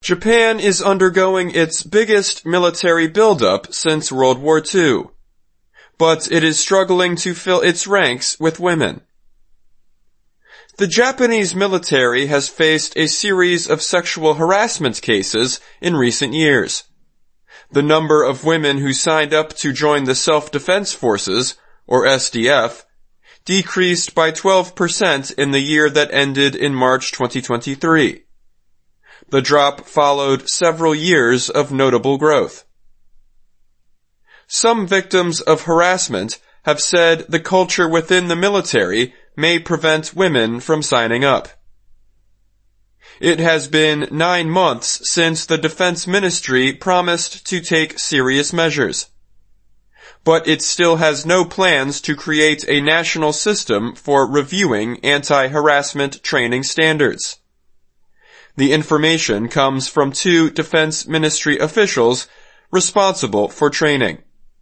Japan is undergoing its biggest military buildup since World War II, but it is struggling to fill its ranks with women. The Japanese military has faced a series of sexual harassment cases in recent years. The number of women who signed up to join the Self-Defense Forces, or SDF, decreased by 12% in the year that ended in March 2023. The drop followed several years of notable growth. Some victims of harassment have said the culture within the military may prevent women from signing up. It has been 9 months since the Defense Ministry promised to take serious measures, but it still has no plans to create a national system for reviewing anti-harassment training standards. The information comes from 2 Defense Ministry officials responsible for training.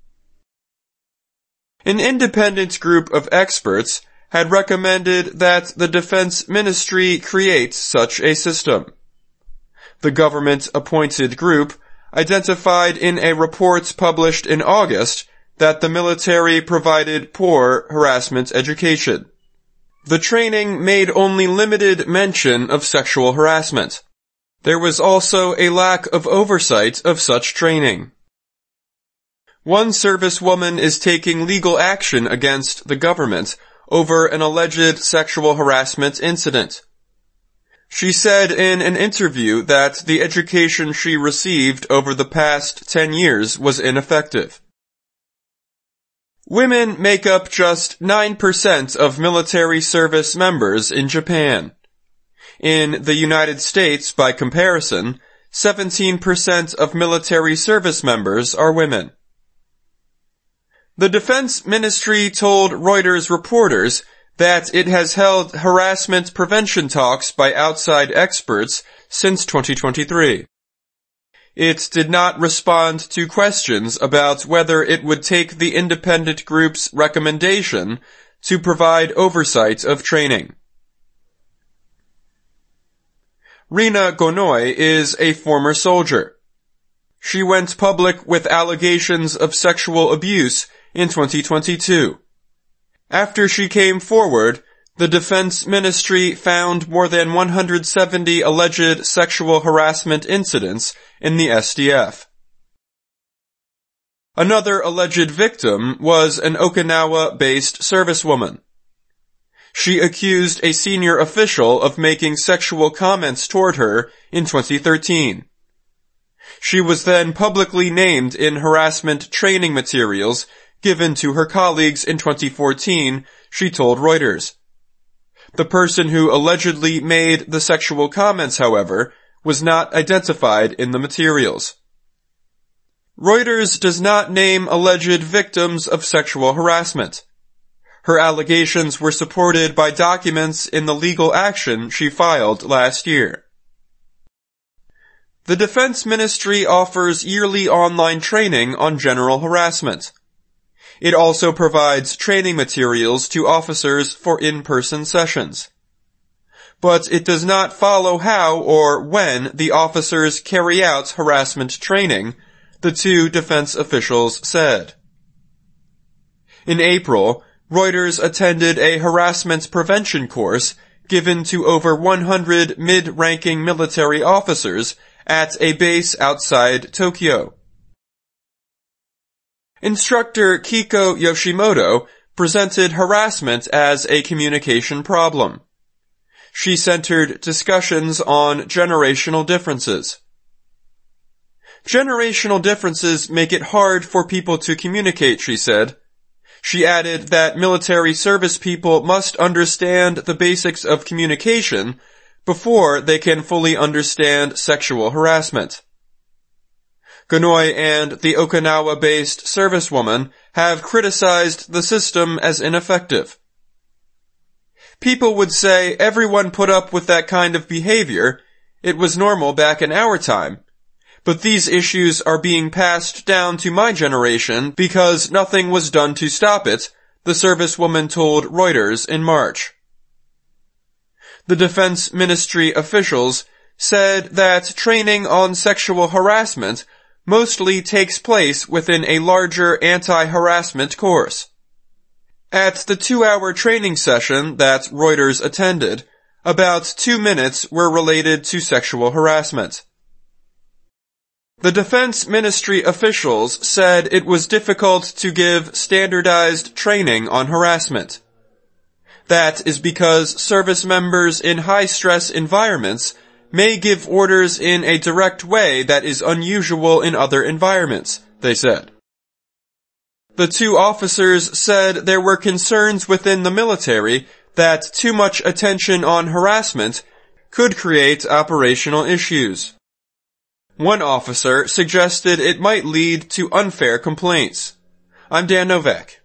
An independent group of experts had recommended that the Defense Ministry create such a system. The government-appointed group identified in a report published in August that the military provided poor harassment education. The training made only limited mention of sexual harassment. There was also a lack of oversight of such training. One servicewoman is taking legal action against the government over an alleged sexual harassment incident. She said in an interview that the education she received over the past 10 years was ineffective. Women make up just 9% of military service members in Japan. In the United States, by comparison, 17% of military service members are women. The Defense Ministry told Reuters reporters that it has held harassment prevention talks by outside experts since 2023. It did not respond to questions about whether it would take the independent group's recommendation to provide oversight of training. Rina Gonoi is a former soldier. She went public with allegations of sexual abuse in 2022. After she came forward, the Defense Ministry found more than 170 alleged sexual harassment incidents in the SDF. Another alleged victim was an Okinawa-based servicewoman. She accused a senior official of making sexual comments toward her in 2013. She was then publicly named in harassment training materials given to her colleagues in 2014, she told Reuters. The person who allegedly made the sexual comments, however, was not identified in the materials. Reuters does not name alleged victims of sexual harassment. Her allegations were supported by documents in the legal action she filed last year. The Defense Ministry offers yearly online training on general harassment. It also provides training materials to officers for in-person sessions. But it does not follow how or when the officers carry out harassment training, the 2 defense officials said. In April, Reuters attended a harassment prevention course given to over 100 mid-ranking military officers at a base outside Tokyo. Instructor Kiko Yoshimoto presented harassment as a communication problem. She centered discussions on generational differences. Generational differences make it hard for people to communicate, she said. She added that military service people must understand the basics of communication before they can fully understand sexual harassment. Gonoi and the Okinawa-based servicewoman have criticized the system as ineffective. People would say everyone put up with that kind of behavior. It was normal back in our time. But these issues are being passed down to my generation because nothing was done to stop it, the servicewoman told Reuters in March. The Defense Ministry officials said that training on sexual harassment mostly takes place within a larger anti-harassment course. At the 2-hour training session that Reuters attended, about 2 minutes were related to sexual harassment. The Defense Ministry officials said it was difficult to give standardized training on harassment. That is because service members in high-stress environments may give orders in a direct way that is unusual in other environments, they said. The two officers said there were concerns within the military that too much attention on harassment could create operational issues. One officer suggested it might lead to unfair complaints. I'm Dan Novak.